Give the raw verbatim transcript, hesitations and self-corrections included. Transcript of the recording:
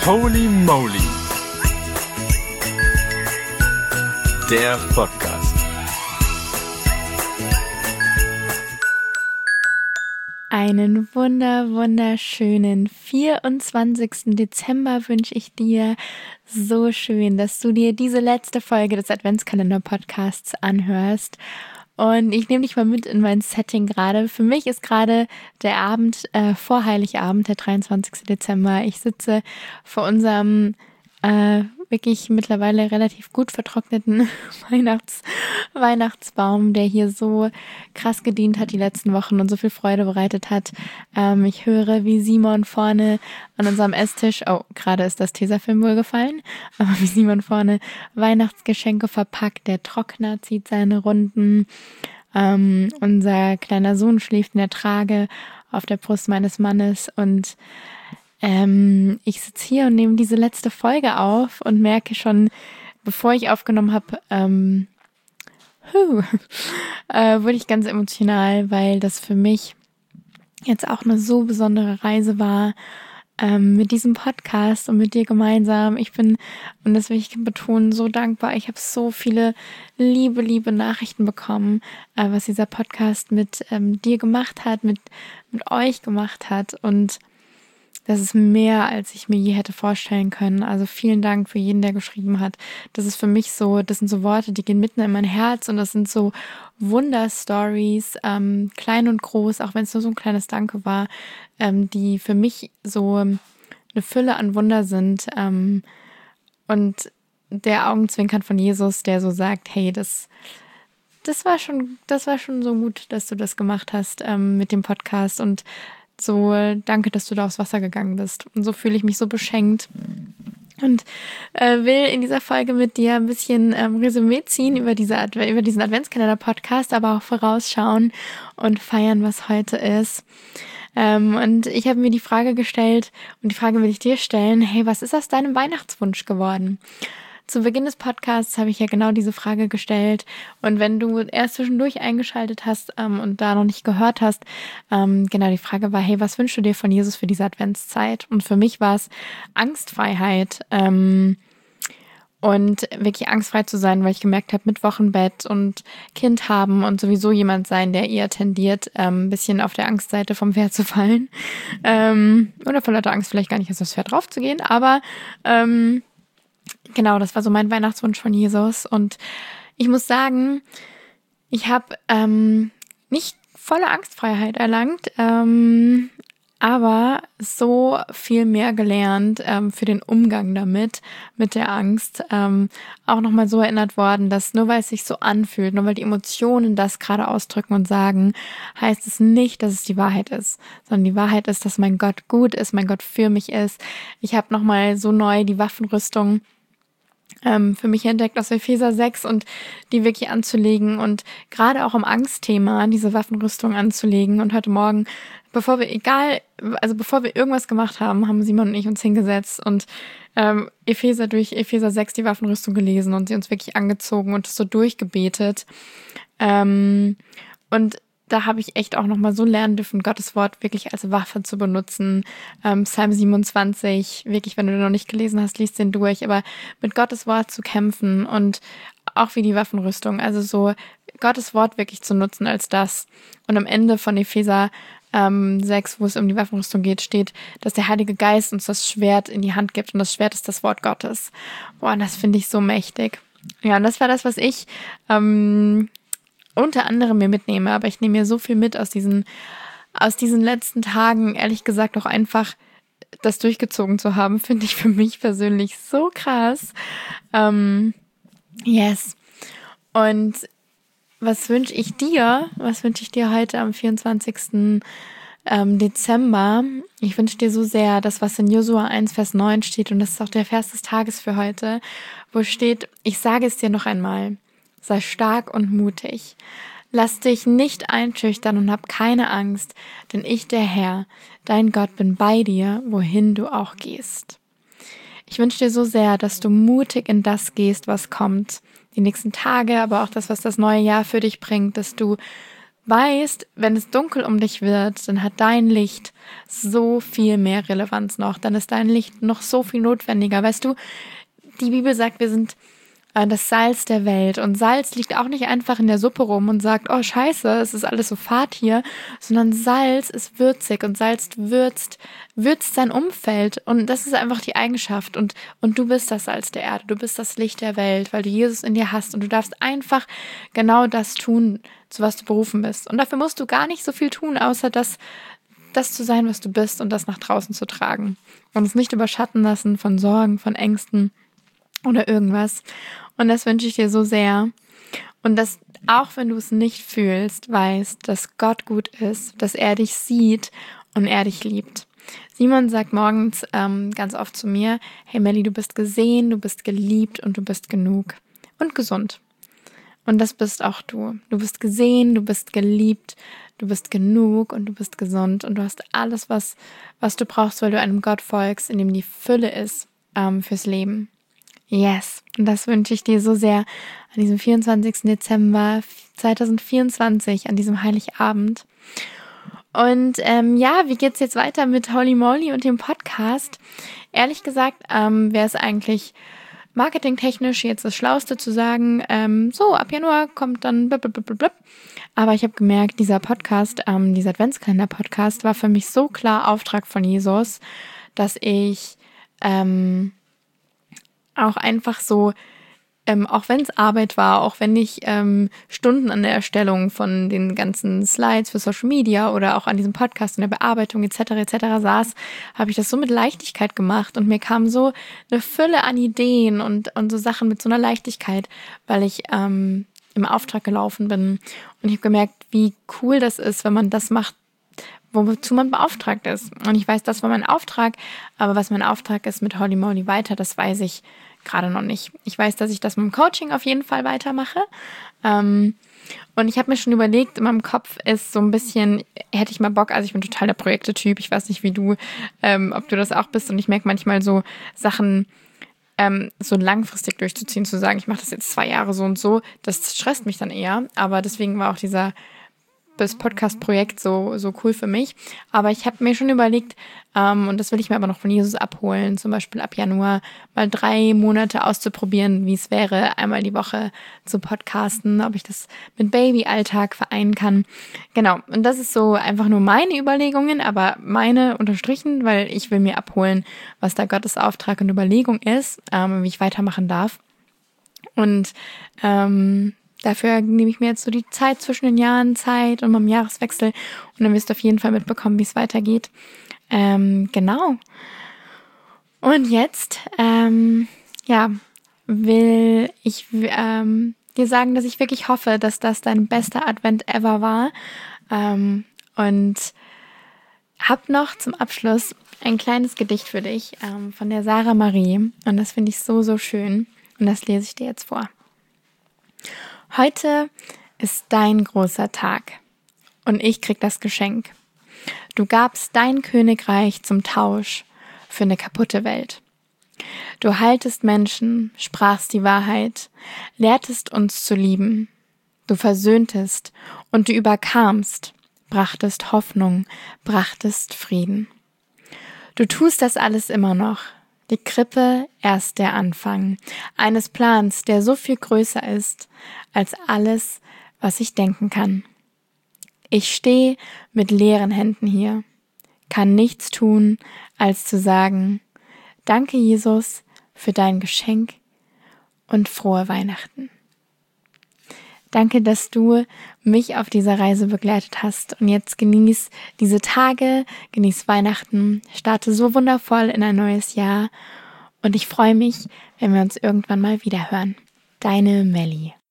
Holy Moly, der Podcast. Einen wunder, wunderschönen vierundzwanzigsten Dezember wünsche ich dir. So schön, dass du dir diese letzte Folge des Adventskalender-Podcasts anhörst. Und ich nehme dich mal mit in mein Setting gerade. Für mich ist gerade der Abend äh, vor Heiligabend, der dreiundzwanzigsten Dezember. Ich sitze vor unserem äh, wirklich mittlerweile relativ gut vertrockneten Weihnachts- Weihnachtsbaum, der hier so krass gedient hat die letzten Wochen und so viel Freude bereitet hat. Ähm, ich höre, wie Simon vorne an unserem Esstisch, oh, gerade ist das Tesafilm wohl gefallen, aber wie Simon vorne Weihnachtsgeschenke verpackt, der Trockner zieht seine Runden, ähm, unser kleiner Sohn schläft in der Trage auf der Brust meines Mannes und Ähm, ich sitze hier und nehme diese letzte Folge auf und merke schon, bevor ich aufgenommen habe, ähm, huh, äh, wurde ich ganz emotional, weil das für mich jetzt auch eine so besondere Reise war, ähm, mit diesem Podcast und mit dir gemeinsam. Ich bin, und das will ich betonen, so dankbar. Ich habe so viele liebe, liebe Nachrichten bekommen, äh, was dieser Podcast mit ähm, dir gemacht hat, mit, mit euch gemacht hat, und das ist mehr, als ich mir je hätte vorstellen können. Also vielen Dank für jeden, der geschrieben hat. Das ist für mich so, das sind so Worte, die gehen mitten in mein Herz, und das sind so Wunderstories, ähm, klein und groß, auch wenn es nur so ein kleines Danke war, ähm, die für mich so eine Fülle an Wunder sind. Ähm, und der Augenzwinkern von Jesus, der so sagt, hey, das das war schon, das war schon so gut, dass du das gemacht hast ähm, mit dem Podcast, und so, danke, dass du da aufs Wasser gegangen bist. Und so fühle ich mich so beschenkt und äh, will in dieser Folge mit dir ein bisschen ähm, Resümee ziehen über, diese Adve- über diesen Adventskalender-Podcast, aber auch vorausschauen und feiern, was heute ist. Ähm, und ich habe mir die Frage gestellt, und die Frage will ich dir stellen, hey, was ist aus deinem Weihnachtswunsch geworden? Zu Beginn des Podcasts habe ich ja genau diese Frage gestellt, und wenn du erst zwischendurch eingeschaltet hast ähm, und da noch nicht gehört hast, ähm, genau, die Frage war, hey, was wünschst du dir von Jesus für diese Adventszeit? Und für mich war es Angstfreiheit ähm, und wirklich angstfrei zu sein, weil ich gemerkt habe, mit Wochenbett und Kind haben und sowieso jemand sein, der eher tendiert, ähm, ein bisschen auf der Angstseite vom Pferd zu fallen, ähm, oder vor lauter Angst vielleicht gar nicht auf das Pferd draufzugehen, aber ähm, genau, das war so mein Weihnachtswunsch von Jesus, und ich muss sagen, ich habe ähm, nicht volle Angstfreiheit erlangt, ähm, aber so viel mehr gelernt ähm, für den Umgang damit, mit der Angst. Ähm, auch nochmal so erinnert worden, dass nur weil es sich so anfühlt, nur weil die Emotionen das gerade ausdrücken und sagen, heißt es nicht, dass es die Wahrheit ist, sondern die Wahrheit ist, dass mein Gott gut ist, mein Gott für mich ist. Ich habe nochmal so neu die Waffenrüstung Ähm, für mich entdeckt aus Epheser sechs, und die wirklich anzulegen und gerade auch im Angstthema diese Waffenrüstung anzulegen. Und heute Morgen, bevor wir, egal, also bevor wir irgendwas gemacht haben, haben Simon und ich uns hingesetzt und ähm, Epheser durch Epheser sechs die Waffenrüstung gelesen und sie uns wirklich angezogen und es so durchgebetet. Ähm, und da habe ich echt auch nochmal so lernen dürfen, Gottes Wort wirklich als Waffe zu benutzen. Ähm, Psalm siebenundzwanzig, wirklich, wenn du den noch nicht gelesen hast, liest den durch, aber mit Gottes Wort zu kämpfen und auch wie die Waffenrüstung, also so Gottes Wort wirklich zu nutzen als das. Und am Ende von Epheser ähm, sechs, wo es um die Waffenrüstung geht, steht, dass der Heilige Geist uns das Schwert in die Hand gibt, und das Schwert ist das Wort Gottes. Boah, und das finde ich so mächtig. Ja, und das war das, was ich ähm, unter anderem mir mitnehme, aber ich nehme mir so viel mit aus diesen, aus diesen letzten Tagen, ehrlich gesagt auch einfach das durchgezogen zu haben, finde ich für mich persönlich so krass. Ähm, yes. Und was wünsche ich dir? Was wünsche ich dir heute am vierundzwanzigsten Ähm, Dezember? Ich wünsche dir so sehr das, was in Josua eins, Vers neun steht, und das ist auch der Vers des Tages für heute, wo steht, ich sage es dir noch einmal, sei stark und mutig. Lass dich nicht einschüchtern und hab keine Angst, denn ich, der Herr, dein Gott, bin bei dir, wohin du auch gehst. Ich wünsche dir so sehr, dass du mutig in das gehst, was kommt, die nächsten Tage, aber auch das, was das neue Jahr für dich bringt, dass du weißt, wenn es dunkel um dich wird, dann hat dein Licht so viel mehr Relevanz noch. Dann ist dein Licht noch so viel notwendiger. Weißt du, die Bibel sagt, wir sind äh, das Salz der Welt. Und Salz liegt auch nicht einfach in der Suppe rum und sagt, oh scheiße, es ist alles so fad hier. Sondern Salz ist würzig und Salz würzt, würzt sein Umfeld. Und das ist einfach die Eigenschaft. Und, und du bist das Salz der Erde. Du bist das Licht der Welt, weil du Jesus in dir hast. Und du darfst einfach genau das tun, zu was du berufen bist. Und dafür musst du gar nicht so viel tun, außer das, das zu sein, was du bist und das nach draußen zu tragen. Und es nicht überschatten lassen von Sorgen, von Ängsten oder irgendwas. Und das wünsche ich dir so sehr. Und dass, auch wenn du es nicht fühlst, weißt, dass Gott gut ist, dass er dich sieht und er dich liebt. Simon sagt morgens ähm, ganz oft zu mir, hey Melli, du bist gesehen, du bist geliebt und du bist genug und gesund. Und das bist auch du. Du bist gesehen, du bist geliebt, du bist genug und du bist gesund. Und du hast alles, was, was du brauchst, weil du einem Gott folgst, in dem die Fülle ist ähm, fürs Leben. Yes. Und das wünsche ich dir so sehr an diesem vierundzwanzigsten Dezember zweitausendvierundzwanzig, an diesem Heiligabend. Und ähm, ja, wie geht's jetzt weiter mit Holy Moly und dem Podcast? Ehrlich gesagt, ähm, wäre es eigentlich marketingtechnisch jetzt das Schlauste zu sagen, ähm, so, ab Januar kommt dann blablabla. Aber ich habe gemerkt, dieser Podcast, ähm, dieser Adventskalender-Podcast war für mich so klar Auftrag von Jesus, dass ich ähm, auch einfach so, ähm, auch wenn es Arbeit war, auch wenn ich ähm, Stunden an der Erstellung von den ganzen Slides für Social Media oder auch an diesem Podcast in der Bearbeitung et cetera et cetera saß, habe ich das so mit Leichtigkeit gemacht und mir kam so eine Fülle an Ideen und, und so Sachen mit so einer Leichtigkeit, weil ich ähm, im Auftrag gelaufen bin. Und ich habe gemerkt, wie cool das ist, wenn man das macht, wozu man beauftragt ist. Und ich weiß, das war mein Auftrag, aber was mein Auftrag ist mit Holy Moly weiter, das weiß ich gerade noch nicht. Ich weiß, dass ich das mit dem Coaching auf jeden Fall weitermache. Ähm, und ich habe mir schon überlegt, in meinem Kopf ist so ein bisschen, hätte ich mal Bock, also ich bin total der Projektetyp, ich weiß nicht, wie du, ähm, ob du das auch bist. Und ich merke manchmal so Sachen ähm, so langfristig durchzuziehen, zu sagen, ich mache das jetzt zwei Jahre so und so, das stresst mich dann eher. Aber deswegen war auch dieser das Podcast-Projekt so, so cool für mich. Aber ich habe mir schon überlegt, ähm, und das will ich mir aber noch von Jesus abholen, zum Beispiel ab Januar mal drei Monate auszuprobieren, wie es wäre, einmal die Woche zu podcasten, ob ich das mit Baby-Alltag vereinen kann. Genau, und das ist so einfach nur meine Überlegungen, aber meine unterstrichen, weil ich will mir abholen, was da Gottes Auftrag und Überlegung ist, ähm, wie ich weitermachen darf. Und ähm, Dafür nehme ich mir jetzt so die Zeit zwischen den Jahren Zeit und beim Jahreswechsel und dann wirst du auf jeden Fall mitbekommen, wie es weitergeht. Ähm, genau. Und jetzt, ähm, ja, will ich ähm, dir sagen, dass ich wirklich hoffe, dass das dein bester Advent ever war. Ähm, und hab noch zum Abschluss ein kleines Gedicht für dich ähm, von der Sarah Marie. Und das finde ich so, so schön. Und das lese ich dir jetzt vor. Heute ist dein großer Tag und ich krieg das Geschenk. Du gabst dein Königreich zum Tausch für eine kaputte Welt. Du heiltest Menschen, sprachst die Wahrheit, lehrtest uns zu lieben. Du versöhntest und du überkamst, brachtest Hoffnung, brachtest Frieden. Du tust das alles immer noch. Die Krippe erst der Anfang eines Plans, der so viel größer ist als alles, was ich denken kann. Ich stehe mit leeren Händen hier, kann nichts tun, als zu sagen, danke Jesus für dein Geschenk und frohe Weihnachten. Danke, dass du mich auf dieser Reise begleitet hast und jetzt genieß diese Tage, genieß Weihnachten, starte so wundervoll in ein neues Jahr und ich freue mich, wenn wir uns irgendwann mal wieder hören. Deine Melli.